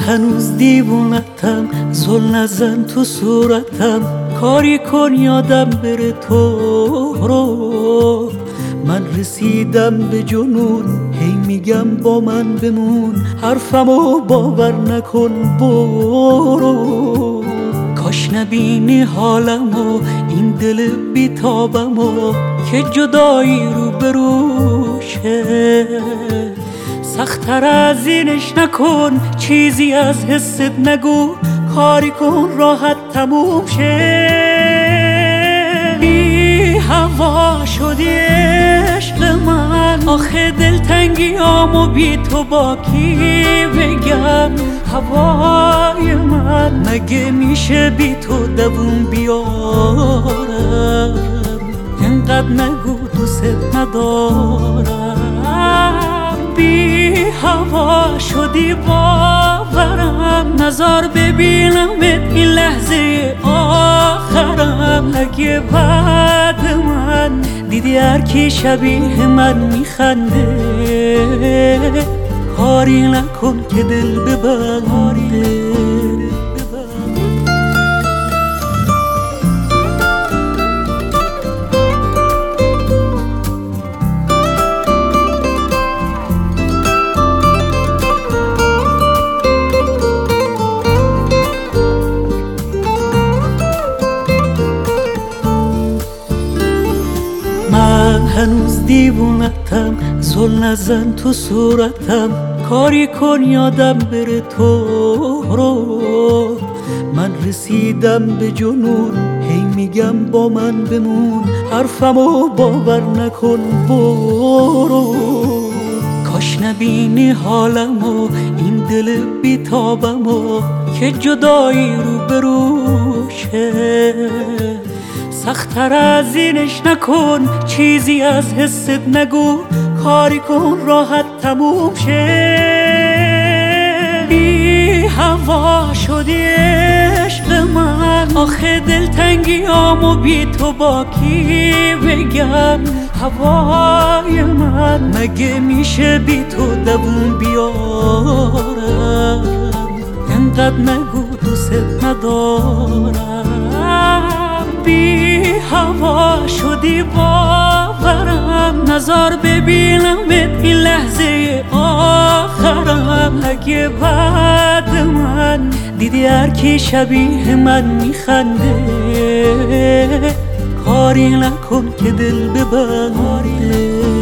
هنوز دیوونتم، زل نزن تو صورتم، کاری کن یادم بره تو رو. من رسیدم به جنون، هی میگم با من بمون، حرفمو باور نکن برو. کاش نبینی حالمو، این دل بیتابمو که جدایی رو بروشه. سخت‌تر از اینش نکن، چیزی از حست نگو، کاری کن راحت تموم شه. بی هوا شدی عشق من، آخه دلتنگیامو بی تو با کی بگم؟ هوای من مگه میشه بی تو دووم بیارم؟ اینقدر نگو دوست ندارم. بی هوا شدی باورم، نظر ببینمت این لحظه آخرم. اگه بعد من دیدی هر کی شبیه من میخنده، کاری نکن که دل ببنده. من هنوز دیوونتم، زل نزن تو صورتم، کاری کن یادم بره تو رو. من رسیدم به جنون، هی میگم با من بمون، حرفمو باور نکن برو. کاش نبینی حالمو، این دل بیتابمو که جدایی رو بروشه. سخت‌تر از اینش نکن، چیزی از حست نگو، کاری کن راحت تموم شه. بی هوا شدی عشق من، آخه دلتنگیامو بی تو با کی بگم؟ هوای من مگه میشه بی تو دووم بیارم؟ اینقدر نگو دوست ندارم. بی هوا شدی باورم، نظر ببینمت این لحظه آخرم. اگه بعد من دیدی هر کی شبیه من میخنده، کاری نکن که دل ببنده.